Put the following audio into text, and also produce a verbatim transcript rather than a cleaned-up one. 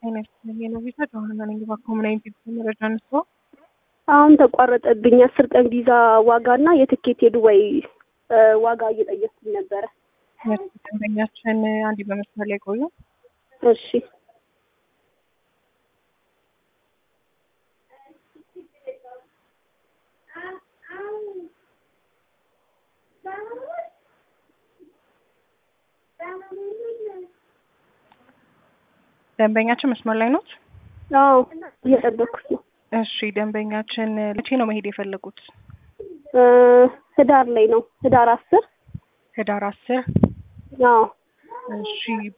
አይነት ነው ቪዛ ጆሃና ነኝ በኮሙኒቲ መረጃ ነው አሁን ተቋረጠብኝ አስር ቀን ቪዛ ዋጋና የትኬት የዱባይ ዋጋ እየጠየቅኩኝ ነበር ደንበኛችን አንድ በመስመር ላይ ቆዩ እሺ ደንበኛችን መስመር ላይ ነው አዎ እየጠበቅኩኝ ነው እሺ ደንበኛችን ለቼ ነው መሄድ የፈለጉት ህዳር ላይ ነው ህዳር አስር ህዳር አስር አዎ እሺ